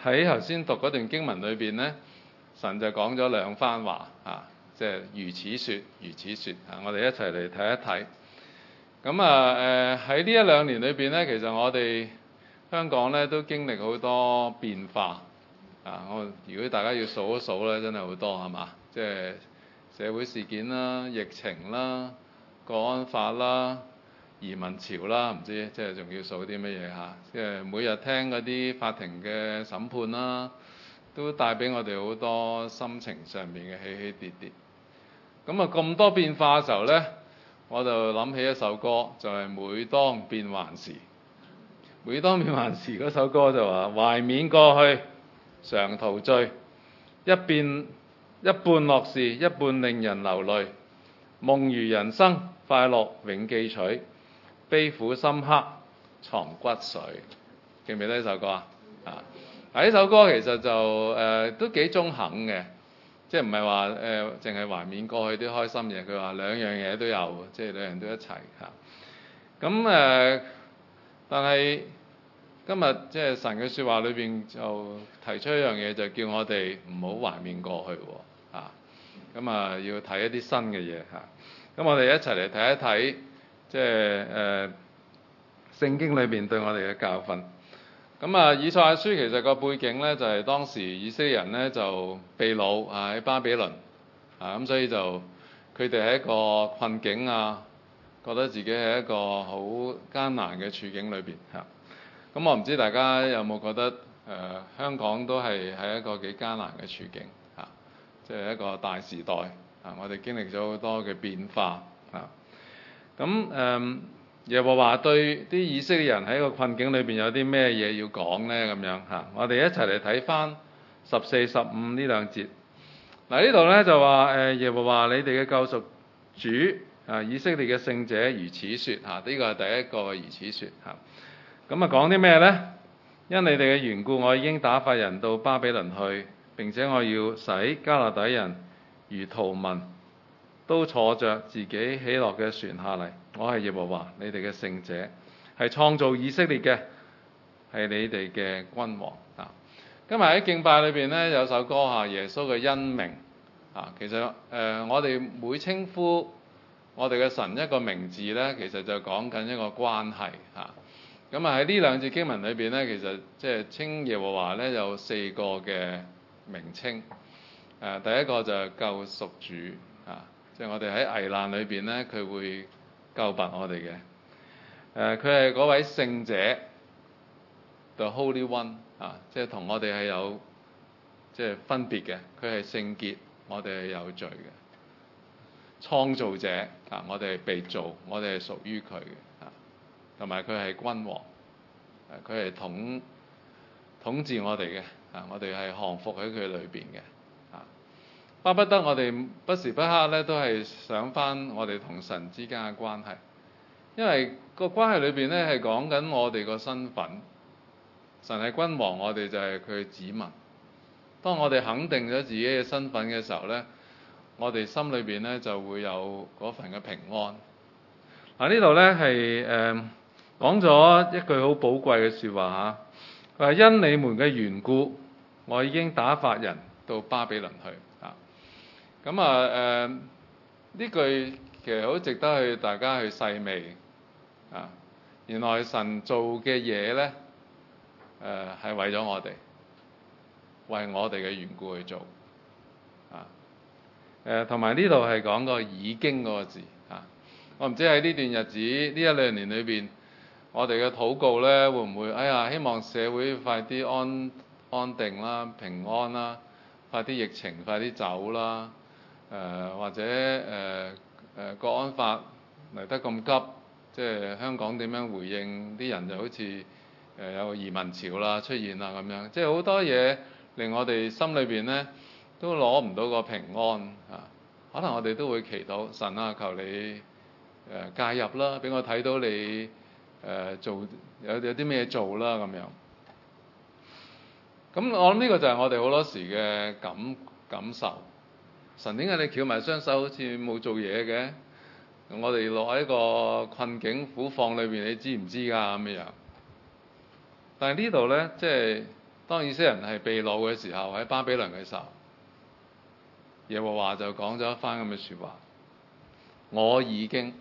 喺頭先讀嗰段經文裏邊呢，神就講咗兩番話啊，即係如此説，如此説啊！我哋一齊嚟睇一睇。咁喺呢一兩年裏邊呢，其實我哋香港呢都經歷好多變化啊！如果大家要數一數呢，真係好多係嘛？即係社會事件啦、疫情啦、國安法啦、移民潮啦，唔知即係仲要數啲乜嘢嚇？即係每日聽嗰啲法庭嘅審判啦，都帶俾我哋好多心情上面嘅起起跌跌。咁多變化嘅時候呢，我就諗起一首歌，就係每當變幻時。每當變幻時嗰首歌就話：懷緬過去，常陶醉，一半樂事，一半令人流淚。夢如人生，快樂永記取，悲苦深刻藏骨髓。記唔記得呢首歌啊？呢首歌其實就都幾中肯嘅，即係唔係話淨係懷緬過去啲開心嘢，佢話兩樣嘢都有，即係兩樣都一齊嚇。咁但係今日即係神嘅説話裏邊就提出一樣嘢，就叫我哋唔好懷緬過去喎嚇。要睇一啲新嘅嘢嚇。咁我哋一齊嚟睇一睇，即係聖經裏邊對我哋嘅教訓。以賽亞書其實個背景呢，就係當時以色列人呢就被擄喺巴比倫咁所以就佢哋喺一個困境覺得自己係一個好艱難嘅處境裏邊嚇。咁我唔知大家有冇覺得香港都係喺一個幾艱難嘅處境嚇，即係一個大時代我哋經歷咗好多嘅變化耶和華對啲以色列人喺個困境裏邊有啲咩嘢要講呢？咁樣嚇，我哋一齊嚟睇翻14、15呢兩節。呢度呢就話耶和華你哋嘅救贖主以色列嘅聖者如此説嚇，呢個係第一個如此説嚇。講啲咩呢？因你哋嘅緣故，我已經打發人到巴比倫去，並且我要使迦勒底人如逃民，都坐着自己喜樂嘅船下嚟。我係耶和華你哋嘅聖者，係創造以色列嘅，係你哋嘅君王今日喺敬拜裏邊呢，有首歌耶穌嘅恩名其實我哋每稱呼我哋嘅神一個名字呢，其實就講緊一個關係喺呢兩節經文裏邊呢，其實即係稱耶和華呢有4個嘅名稱第一個就係救贖主即係我哋喺危難裏邊呢，佢會救拔我哋嘅佢係嗰位聖者 The Holy One 即係同我哋係有即係分別嘅，佢係聖潔，我哋係有罪嘅創造者我哋係被造，我哋係屬於佢嘅同埋佢係君王佢係統治我哋嘅我哋係降服喺佢裏邊嘅巴不得我哋不時不刻咧都係想翻我哋同神之間嘅關係，因為個關係裏邊咧係講緊我哋個身份，神係君王，我哋就係佢嘅子民。當我哋肯定咗自己嘅身份嘅時候咧，我哋心裏邊咧就會有嗰份嘅平安。呢度咧係講咗一句好寶貴嘅説話佢話因你們嘅緣故，我已經打發人到巴比倫去呢句其實好值得去大家去細味原來神做嘅嘢呢係為咗我哋，為我哋嘅緣故去做同埋呢度係講個已經嗰個字我唔知喺呢段日子呢1-2年裏邊，我哋嘅禱告呢會唔會希望社會快啲安定啦、平安啦，快啲疫情快啲走啦。或者國安法嚟得咁急，即係香港點樣回應？啲人就好似有個移民潮啦出現啦咁樣，即係好多嘢令我哋心裏邊呢都攞唔到個平安可能我哋都會祈禱神求你介入啦，俾我睇到你做有啲咩做啦咁樣。咁我諗呢個就係我哋好多時嘅感受。神點解你翹埋雙手好似冇做嘢嘅？我哋落喺一個困境苦況裏邊，你知唔知㗎咁樣？但係呢度呢，即係當以色列人係被擄嘅時候，喺巴比倫嘅時候，耶和華就講咗一番咁嘅説話：我已經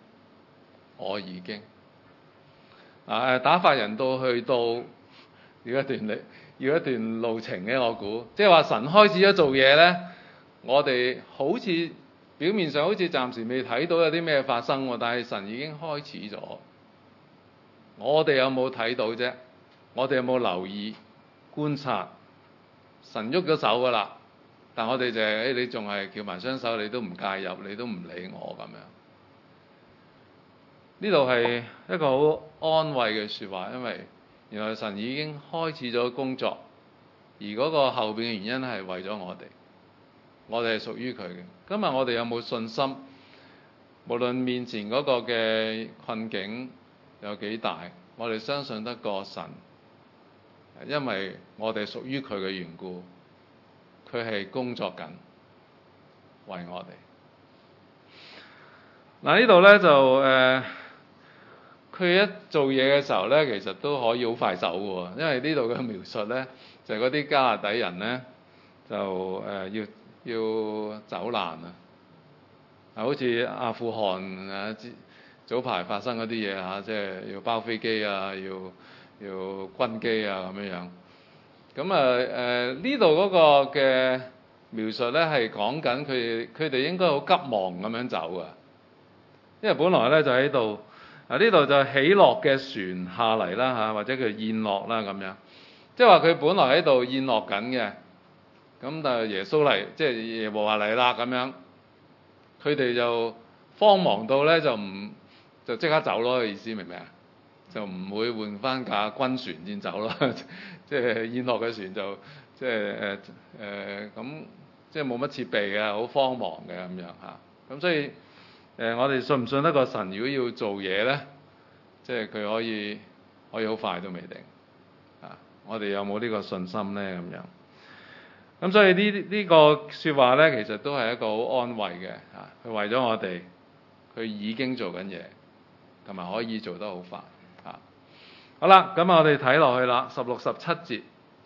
打發人去到要一段路程嘅，我估即係話神開始咗做嘢呢，我哋好似表面上好似暫時未睇到有啲咩發生喎，但係神已經開始咗。我哋有冇睇到啫？我哋有冇留意觀察？神喐咗手噶啦，但我哋就係你仲係翹埋雙手，你都唔介入，你都唔理我咁樣。呢度係一個好安慰嘅説話，因為原來神已經開始咗工作，而嗰個後邊嘅原因係為咗我哋係屬於佢嘅。今日我哋有冇信心？無論面前嗰個嘅困境有幾大，我哋相信得過神，因為我哋屬於佢嘅緣故，佢係工作緊為我哋。嗱，呢度呢就佢一做嘢嘅時候呢，其實都可以好快手嘅喎，因為呢度嘅描述呢，就係嗰啲迦勒底人呢，就要走難啊，好似阿富汗早排發生嗰啲嘢嚇，即係要包飛機啊，要軍機啊咁樣。咁呢度嗰個嘅描述呢，係講緊佢哋應該好急忙咁樣走噶，因為本來呢就喺度。呢度就喜樂嘅船下嚟啦嚇，或者叫宴樂啦咁樣，即係話佢本來喺度宴樂緊嘅，咁但係耶穌嚟，即係耶和華嚟啦咁樣，佢哋就慌忙到咧就即刻走咯，意思明唔明啊？就唔會換翻架軍船先走咯，即係宴樂嘅船就即係咁，即係冇乜設備嘅，好慌忙嘅咁樣嚇，咁所以。我哋信唔信得過神？如果要做嘢呢，即係佢可以好快都未定啊！我哋有冇呢個信心呢？咁樣咁，所以呢個説話呢，其實都係一個好安慰嘅嚇。佢為咗我哋，佢已經做緊嘢，同埋可以做得好快嚇。好啦，咁我哋睇落去啦，16、17節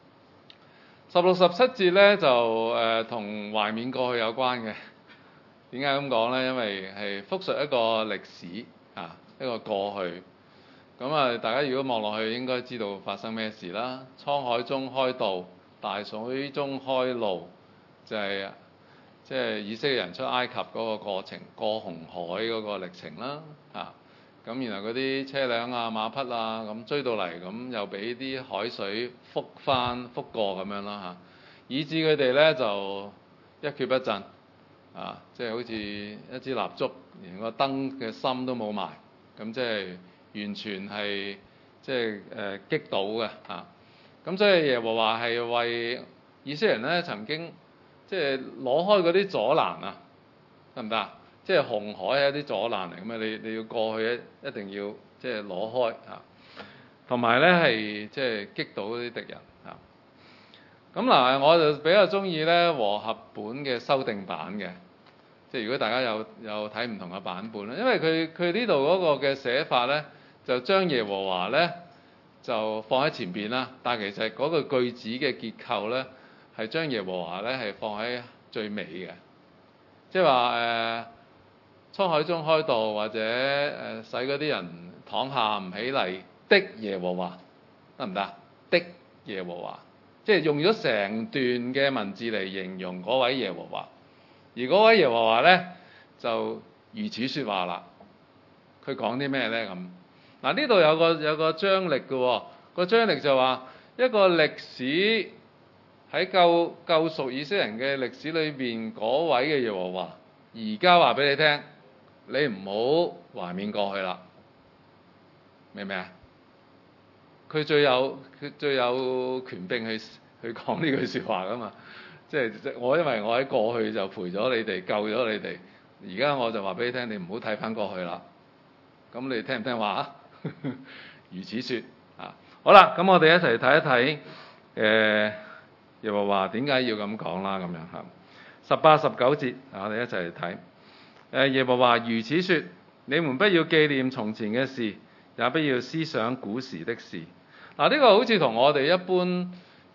，16、17節呢，就同懷緬過去有關嘅。點解咁講呢？因為係複述一個歷史一個過去。咁大家如果望落去，應該知道發生咩事啦。滄海中開道，大水中開路，就係即係以色列人出埃及嗰個過程，過紅海嗰個歷程啦。咁然後嗰啲車輛啊、馬匹啊，咁追到嚟，咁又俾啲海水覆過咁樣啦以致佢哋呢就一蹶不振。即係好似一支蠟燭，連個燈嘅芯都冇埋，咁即係完全係即係擊倒嘅咁所以耶和華係為以色列人咧曾經即係攞開嗰啲阻攔啊，得唔得啊？即係紅海係一啲阻攔嚟咁啊！你要過去一定要即係攞開同埋咧係即係擊倒嗰啲敵人咁嗱，我就比較中意咧和合本嘅修訂版嘅。即係如果大家有睇唔同嘅版本咧，因為佢呢度嗰個嘅寫法咧，就將耶和華咧就放喺前邊啦，但係其實嗰個句子嘅結構咧係將耶和華咧係放喺最尾嘅，即係話滄海中開道，或者使嗰啲人躺下唔起嚟的耶和華，得唔得？的耶和華，即係用咗成段嘅文字嚟形容嗰位耶和華。而嗰位耶和華咧就如此説話啦。佢講啲咩咧咁？嗱，呢度有個張力嘅喎，個張力就話一個歷史喺救贖以色列人嘅歷史裏邊嗰位嘅耶和華，而家話俾你聽，你唔好懷緬過去啦，明唔明啊？佢最有權柄去講呢句説話噶嘛。即係因為我喺過去就陪咗你哋，救咗你哋，而家我就話俾你聽，你唔好睇翻過去啦。咁你聽唔聽話啊？如此說好啦，咁我哋一齊睇一睇耶和華點解要咁講啦？咁樣18、19節我哋一齊嚟睇。耶和華如此說：你們不要紀念從前嘅事，也不要思想古時的事。呢個好似同我哋一般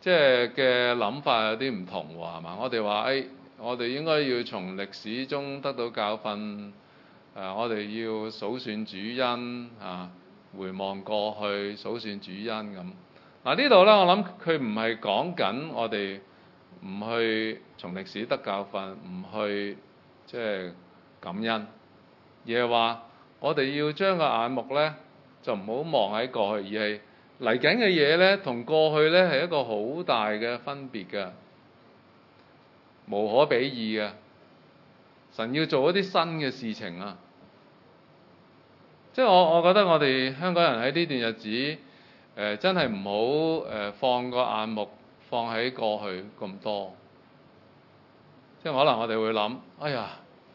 即係嘅諗法有啲唔同喎，係嘛？我哋話我哋應該要從歷史中得到教訓，我哋要數算主恩啊，回望過去數算主恩咁。嗱呢度咧，我諗佢唔係講緊我哋唔去從歷史得教訓，唔去即係感恩，而係話我哋要將個眼目咧就唔好望喺過去，而係嚟緊嘅嘢咧同過去咧係一個好大嘅分別嘅，無可比擬嘅。神要做一啲新嘅事情啊！即係我覺得我哋香港人喺呢段日子真係唔好放個眼目放喺過去咁多。即係可能我哋會諗，哎呀，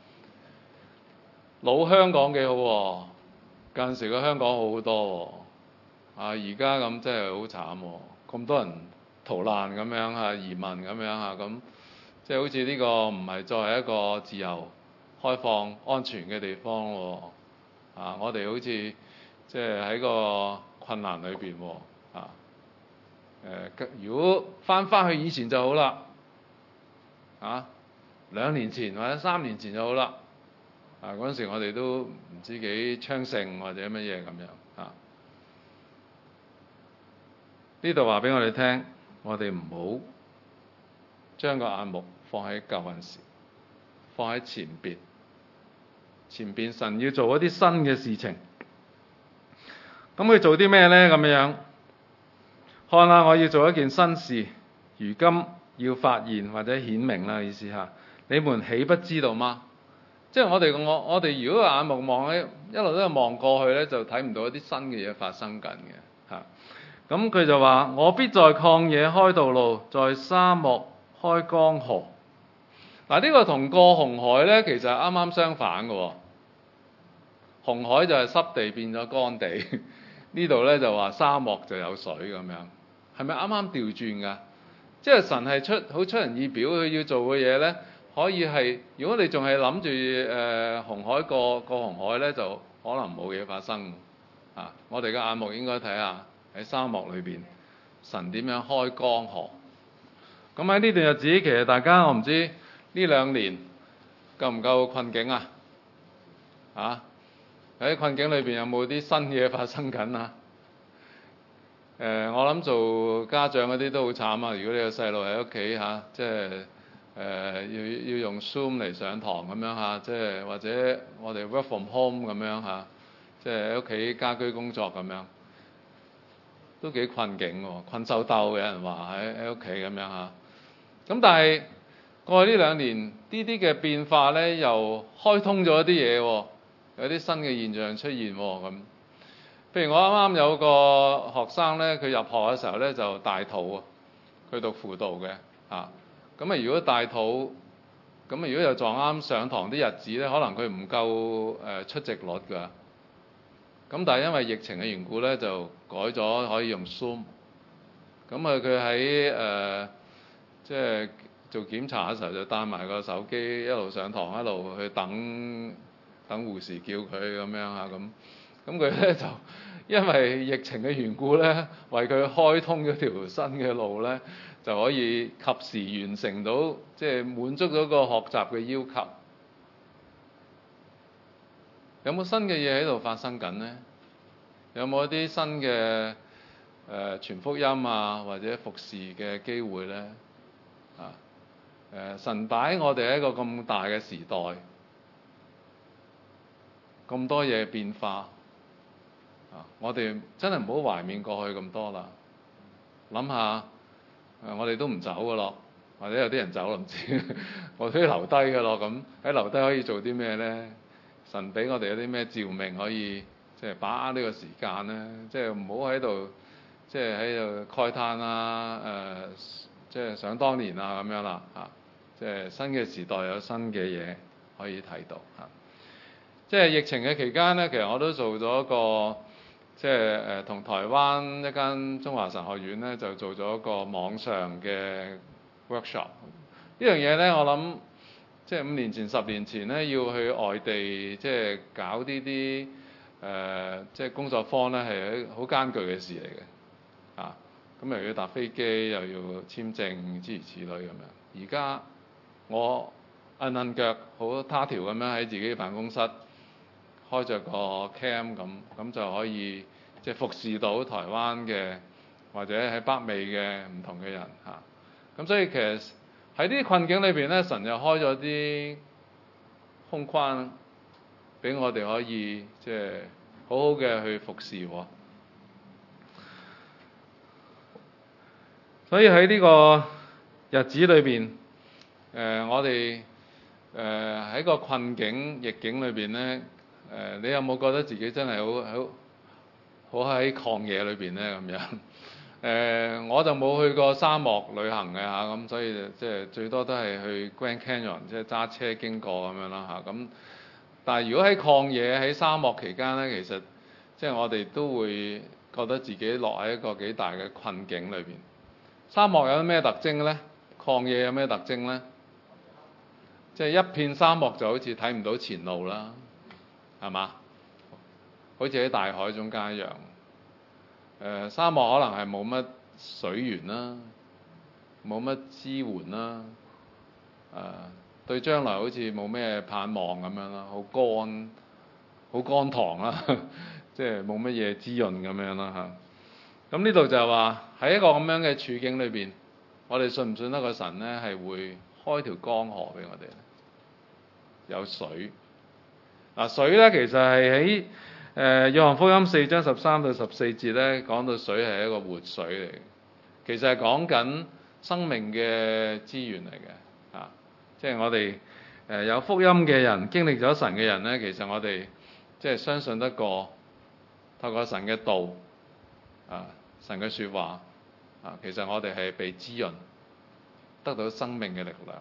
老香港幾好喎，近時個香港好好多喎，而家咁真係好慘喎，咁多人逃難咁樣嚇，移民咁樣嚇，咁即係好似呢個唔係再係一個自由、開放、安全嘅地方喎，我哋好似即係喺個困難裏邊喎，如果翻去以前就好啦，2年前或者3年前就好啦，嗰陣時我哋都唔知幾昌盛或者乜嘢咁樣。呢度話俾我哋聽，我哋唔好將個眼目放喺舊陣時，放喺前邊神要做一啲新嘅事情。咁佢做啲咩呢？咁樣看下，我要做一件新事，如今要發現或者顯明啦，意思嚇。你們豈不知道嗎？即係我哋如果眼目望喺一路都係望過去呢，就睇唔到一啲新嘅嘢發生緊嘅嚇。咁佢就話：我必在曠野開道路，在沙漠開江河。嗱，呢個同過紅海呢，其實係啱啱相反嘅喎。紅海就係濕地變咗乾地，呢度呢就話沙漠就有水咁樣，係咪啱啱調轉㗎？即係神係好出人意表，佢要做嘅嘢呢，可以係如果你仲係諗住紅海過紅海呢，就可能冇嘢發生。我哋嘅眼目應該睇下喺沙漠裏邊，神點樣開江河。咁喺呢段日子，其實大家我唔知呢2年夠唔夠困境啊？喺困境裏邊有冇啲新嘢發生緊啊？我諗做家長嗰啲都好慘啊！如果你有細路喺屋企即係要用 Zoom 嚟上堂咁樣即係或者我哋 work from home 咁樣即係喺屋企家居工作咁樣，都幾困境喎，困獸鬥嘅人話喺屋企咁樣咁但係過去呢2年呢啲嘅變化呢，又開通咗一啲嘢喎，有啲新嘅現象出現喎咁。譬如我啱啱有個學生呢，佢入學嘅時候呢，就大肚啊，佢讀輔導嘅咁如果大肚咁如果又撞啱上堂啲日子呢，可能佢唔夠出席率㗎。咁但係因為疫情嘅緣故呢，就改咗可以用 Zoom。咁佢喺即係做檢查嘅時候就帶埋個手機一路上堂一路去等護士叫佢咁樣咁佢呢，就因為疫情嘅緣故呢，為佢開通咗條新嘅路呢，就可以及時完成到即係滿足咗個學習嘅要求。有冇新嘅嘢喺度發生緊呢？有冇一啲新嘅傳福音或者服侍嘅機會呢？神擺我哋喺一個咁大嘅時代，咁多嘢變化我哋真係唔好懷緬過去咁多啦。諗下我哋都唔走㗎咯，或者有啲人走啦唔知，我哋都留低㗎咯。咁喺留低可以做啲咩呢？神俾我哋有啲咩召命可以即係把握呢個時間呢？即係唔好喺度即係喺度慨嘆即係想當年咁樣啦即係新嘅時代有新嘅嘢可以睇到即係疫情嘅期間呢，其實我都做咗一個即係同台灣一間中華神學院呢，就做咗一個網上嘅 workshop。呢樣嘢呢，我諗即係5年前、10年前呢，要去外地即係搞呢啲即係工作坊呢，係好艱巨嘅事嚟嘅咁又要搭飛機，又要簽證，諸如此類咁樣。而家我摁腳好他條咁樣喺自己辦公室開着個 cam 咁就可以即係服侍到台灣嘅或者喺北美嘅唔同嘅人嚇。咁所以其實喺啲困境裏邊咧，神又開咗啲空框俾我哋可以即係好好嘅去服侍喎。所以喺呢個日子裏邊，我哋喺個困境逆境裏邊咧，你有冇覺得自己真係好喺曠野裏邊咧咁樣？我就冇去過沙漠旅行嘅嚇，咁所以即係最多都係去 Grand Canyon，即係揸車經過咁樣啦嚇。咁但係如果喺曠野喺沙漠期間咧，其實即係我哋都會覺得自己落喺一個幾大嘅困境裏邊。沙漠有咩特徵呢？曠野有咩特徵呢？即係一片沙漠就好似睇唔到前路啦，係嘛？好似喺大海中間一樣。沙漠可能係冇乜水源啦，冇乜支援啦。對將來好似冇咩盼望咁樣啦，好乾塘啦，即係冇乜嘢滋潤咁樣啦嚇。咁呢度就係話喺一個咁樣嘅處境裏邊，我哋信唔信得個神呢係會開條江河俾我哋？有水。水呢其實係喺約翰福音4章13到14節呢講到水係一個活水嚟嘅，其實係講緊生命嘅資源嚟嘅。即係我哋有福音嘅人，經歷咗神嘅人呢，其實我哋即係相信得過透過神嘅道神嘅説話其實我哋係被滋潤，得到生命嘅力量。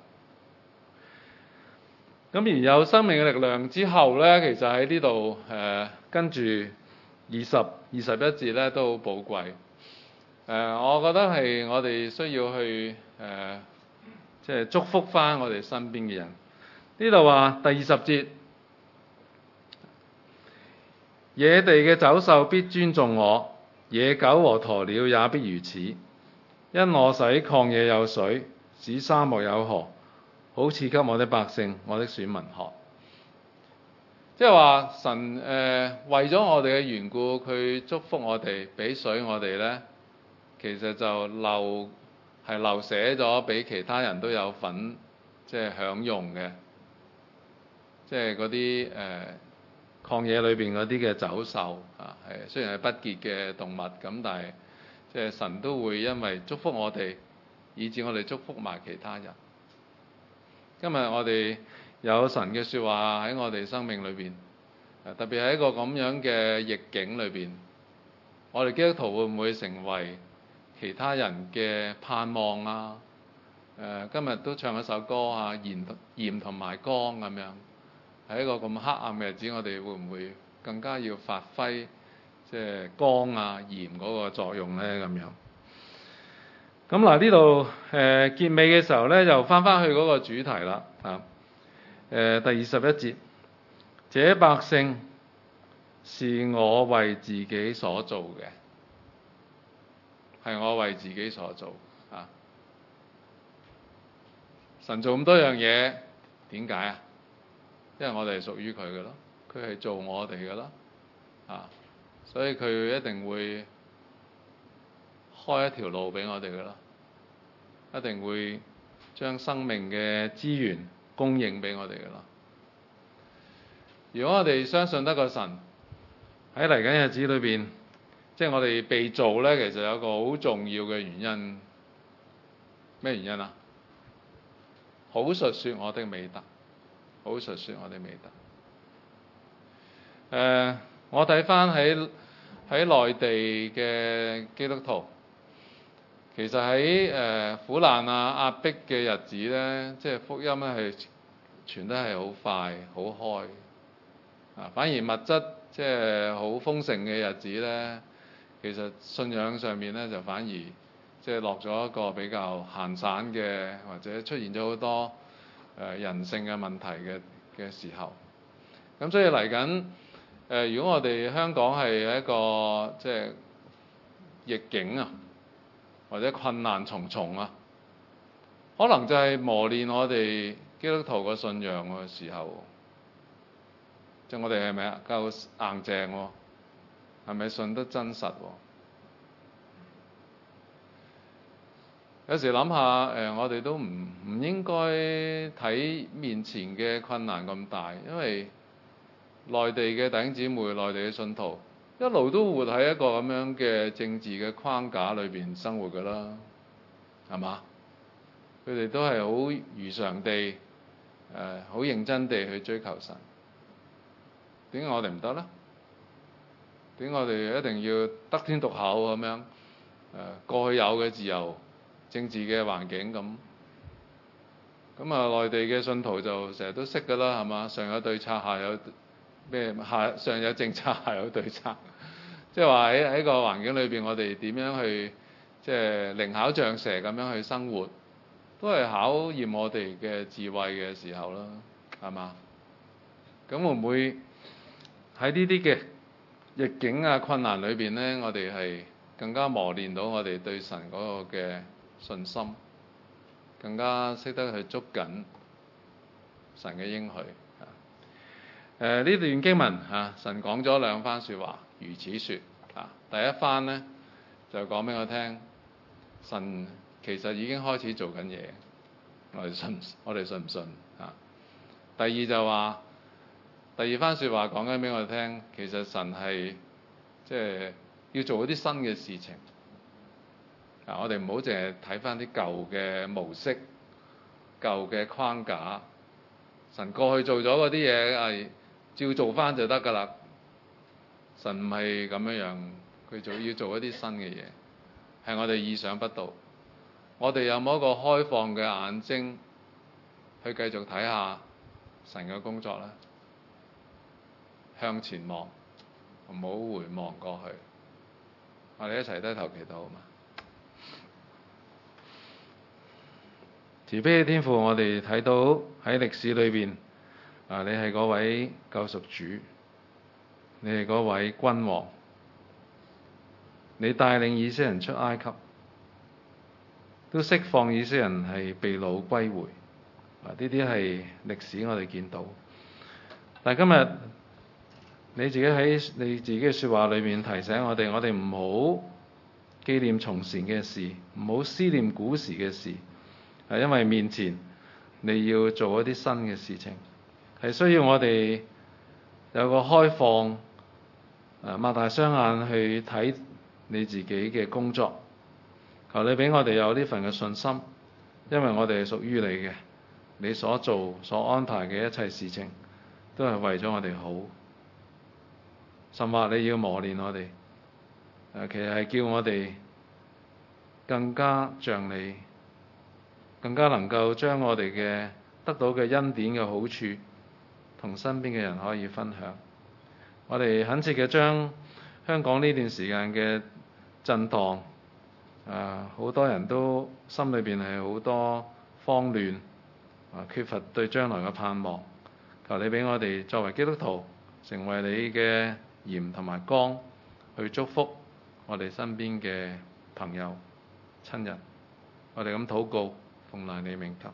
咁而有生命嘅力量之後呢，其實喺呢度跟住20、21節呢都好寶貴。我覺得係我哋需要去即係祝福翻我哋身邊嘅人。呢度話第20節，野地嘅走獸必尊重我，野狗和鴕鳥也必如此，因我使曠野有水，使沙漠有河，好賜給我的百姓，我的選民喝。即係話神為咗我哋嘅緣故，佢祝福我哋，俾水我哋呢，其實就漏寫咗俾其他人都有份即係享用嘅，即係嗰啲曠野裏邊嗰啲嘅走獸係雖然係不潔嘅動物咁，但係即係神都會因為祝福我哋，以致我哋祝福埋其他人。今日我哋有神嘅説話喺我哋生命裏邊，特別喺一個咁樣嘅逆境裏邊，我哋基督徒會唔會成為其他人嘅盼望啊？今日都唱一首歌鹽同埋光咁樣。喺一個咁黑暗嘅日子，我哋會唔會更加要發揮即係光鹽嗰個作用呢？咁樣。咁嗱，呢度結尾嘅時候呢，就翻去嗰個主題啦。第21節，這百姓是我為自己所做嘅，係我為自己所做神做咁多樣嘢，點解啊？因為我哋係屬於佢嘅咯，佢係做我哋嘅咯，所以佢一定會開一條路俾我哋嘅咯，一定會將生命嘅資源供應俾我哋嘅咯。如果我哋相信得個神喺嚟緊日子裏邊，即係我哋被造呢，其實有一個好重要嘅原因，咩原因啊？好述說我的美德。好述說我哋美德。我睇翻喺內地嘅基督徒，其實喺苦難壓迫嘅日子呢，即係福音咧係傳得係好快好開。反而物質即係好豐盛嘅日子呢，其實信仰上面呢，就反而即係落咗一個比較閒散嘅，或者出現咗好多人性嘅問題嘅時候，咁所以嚟緊如果我哋香港係一個即係逆境或者困難重重啊，可能就係磨練我哋基督徒嘅信仰嘅時候。即係我哋係咪啊夠硬淨喎？係咪信得真實喎？有時諗下我哋都唔應該睇面前嘅困難咁大，因為內地嘅弟兄姊妹、內地嘅信徒一路都活喺一個咁樣嘅政治嘅框架裏邊生活㗎啦，係嘛？佢哋都係好如常地好認真地去追求神。點解我哋唔得呢？點解我哋一定要得天獨厚咁樣？過去有嘅自由政治嘅環境咁啊，內地嘅信徒就成日都識㗎啦，係嘛？上有對策，下有咩？上有政策，下有對策。即係話喺個環境裏邊，我哋點樣去即係靈巧像蛇咁樣去生活，都係考驗我哋嘅智慧嘅時候啦，係嘛？咁會唔會喺呢啲嘅逆境啊、困難裏邊呢，我哋係更加磨練到我哋對神嗰個嘅信心，更加識得去捉緊神嘅應許。呢段經文神講咗兩番説話，如此說第一番呢，就講俾我聽，神其實已經開始做緊嘢，我哋信唔信第二就話，第二番説話講緊俾我哋聽，其實神係即係要做一啲新嘅事情。我哋唔好淨係睇翻啲舊嘅模式、舊嘅框架。神過去做咗嗰啲嘢照做翻就得㗎啦。神唔係咁樣，佢要做一啲新嘅嘢，係我哋意想不到。我哋有冇一個開放嘅眼睛去繼續睇下神嘅工作呢？向前望，唔好回望過去。我哋一齊低頭祈禱好嘛？慈悲嘅天父，我哋睇到喺歷史裏邊你係嗰位救贖主，你係嗰位君王，你帶領以色列人出埃及，都釋放以色列人係被擄歸回。呢啲係歷史我哋見到。但係今日你自己喺你自己嘅説話裏面提醒我哋唔好紀念從前嘅事，唔好思念古時嘅事，係因為面前你要做一啲新嘅事情，係需要我哋有個開放擘大雙眼去睇你自己嘅工作。求你俾我哋有呢份嘅信心，因為我哋係屬於你嘅，你所做所安排嘅一切事情都係為咗我哋好。甚或你要磨練我哋，其實係叫我哋更加像你，更加能夠將我哋嘅得到嘅恩典嘅好處同身邊嘅人可以分享。我哋懇切嘅將香港呢段時間嘅震盪，好多人都心裏邊係好多慌亂，缺乏對將來嘅盼望。求你俾我哋作為基督徒，成為你嘅鹽同埋光，去祝福我哋身邊嘅朋友親人。我哋咁禱告，奉賴你名求。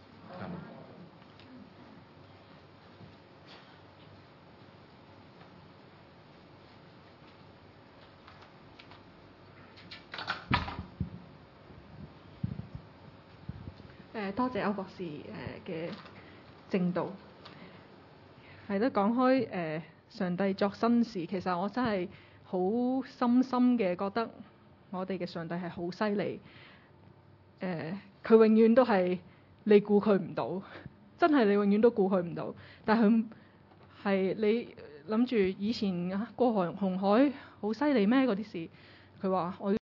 多謝歐博士嘅證道。係咯，講開上帝作新事，其實我真係好深深嘅覺得我哋嘅上帝係好犀利。佢永遠都係你顧佢唔到，真係你永遠都顧佢唔到。但係佢係你諗住以前過紅海好犀利咩？嗰啲事，佢話我